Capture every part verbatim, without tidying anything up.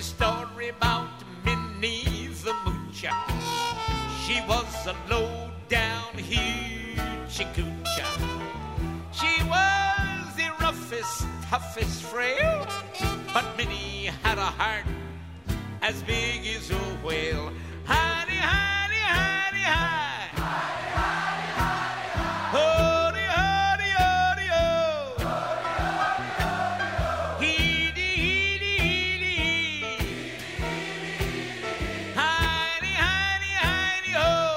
a story about Minnie the Moocher. She was a low-down hoochie-coocher. She was the roughest, toughest frail, but Minnie had a heart as big as a whale. Hidey, hidey, hidey, hide. Hody, hody, hody, ho. Heedy, heedy, heedy, hee. Hidey, hidey, hidey,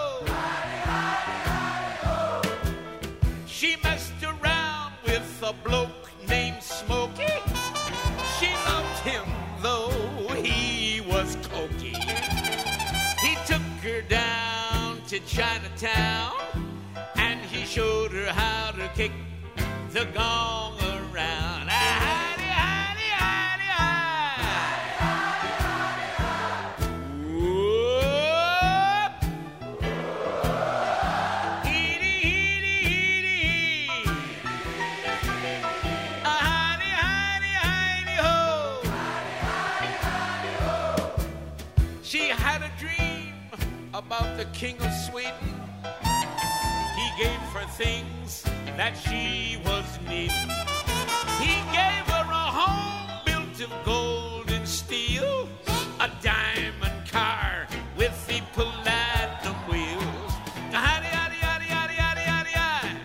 ho. She messed around with a bloke named Smokey. She loved him though he was cokey. He took her down to Chinatown and he showed her how to kick the gong around. Hidey, hidey, hidey, hidey. Whoop. Heedy, heedy, heedy, hee. Hidey, hidey, hidey, ho. She had a dream about the King of Sweden. He gave her things that she was needing. He gave her a home built of gold and steel, a diamond car with the platinum wheels. Hidey, hidey, hidey, hidey, hidey, hidey, hidey.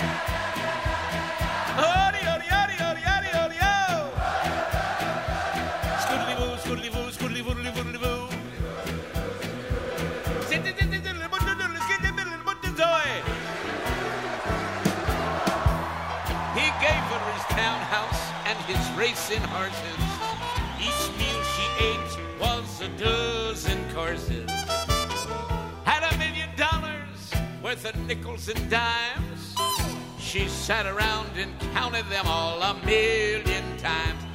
Hody, hody, hody, hody, hody, hody, ho. Scoodly-boo, scoodly-boo, scoodly-boodly, boodly-boo. He gave her his townhouse and his racing horses. Each meal she ate was a dozen courses. Had a million dollars worth of nickels and dimes. She sat around and counted them all a million times.